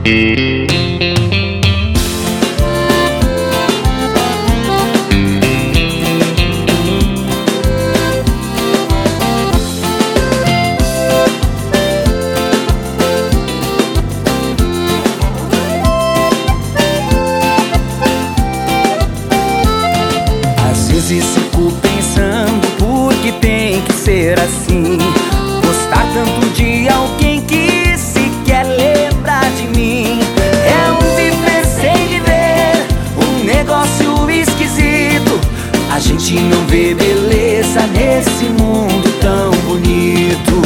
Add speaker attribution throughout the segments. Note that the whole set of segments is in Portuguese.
Speaker 1: Às vezes fico pensando por que tem que ser assim. Gostar tanto de alguém que sequer lembra de mim. É um viver sem viver, um negócio esquisito. A gente não vê beleza nesse mundo tão bonito.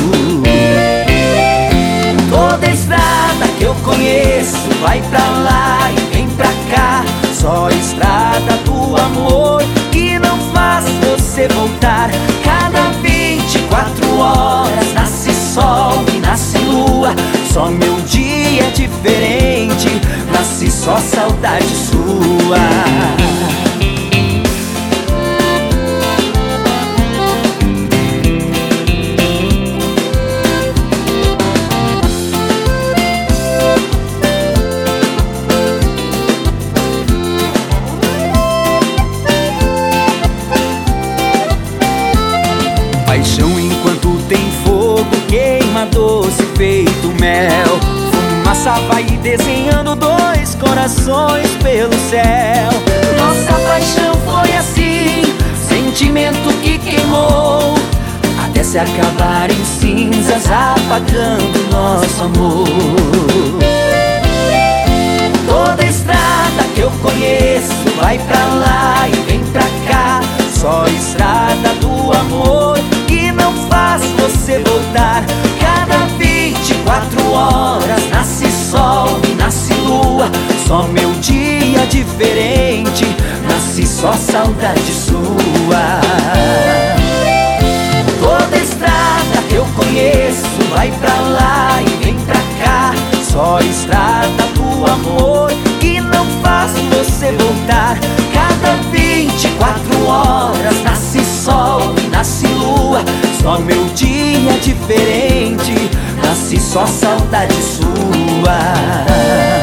Speaker 1: Toda estrada que eu conheço vai pra lá e vem pra cá. Só estrada do amor que não faz você voltar. Cada 24 horas nasce sol e nasce lua. Só meu dia é diferente, nasce só saudade sua. Paixão enquanto tem fogo, queima doce feito mel. Fumaça vai desenhando dois corações pelo céu. Nossa paixão foi assim, sentimento que queimou, até se acabar em cinzas, apagando nosso amor. Toda estrada que eu conheço vai pra lá e vem pra cá. Só estrada do amor que não faz você voltar. Cada 24 horas nasce sol e nasce lua. Só meu dia diferente, nasce só saudade sua. Toda estrada que eu conheço vai pra lá e vem pra cá. Só estrada do amor que não faz você voltar. Cada 24 horas nasce sol e nasce lua. Só meu dia diferente, nasce só saudade sua.